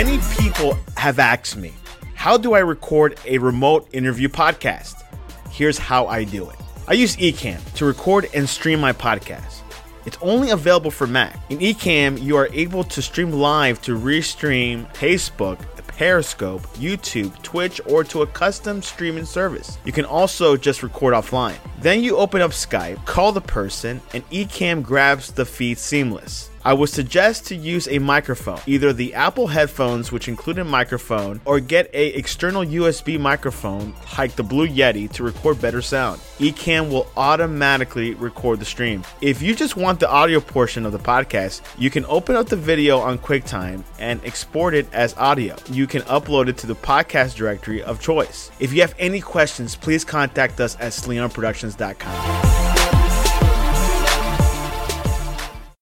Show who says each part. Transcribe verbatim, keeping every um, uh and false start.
Speaker 1: Many people have asked me, how do I record a remote interview podcast? Here's how I do it. I use Ecamm to record and stream my podcast. It's only available for Mac. In Ecamm, you are able to stream live to Restream, Facebook, Periscope, YouTube, Twitch, or to a custom streaming service. You can also just record offline. Then you open up Skype, call the person, and Ecamm grabs the feed seamless. I would suggest to use a microphone, either the Apple headphones, which include a microphone, or get a external U S B microphone like the Blue Yeti to record better sound. Ecamm will automatically record the stream. If you just want the audio portion of the podcast, you can open up the video on QuickTime and export it as audio. You can upload it to the podcast directory of choice. If you have any questions, please contact us at sleon productions dot com.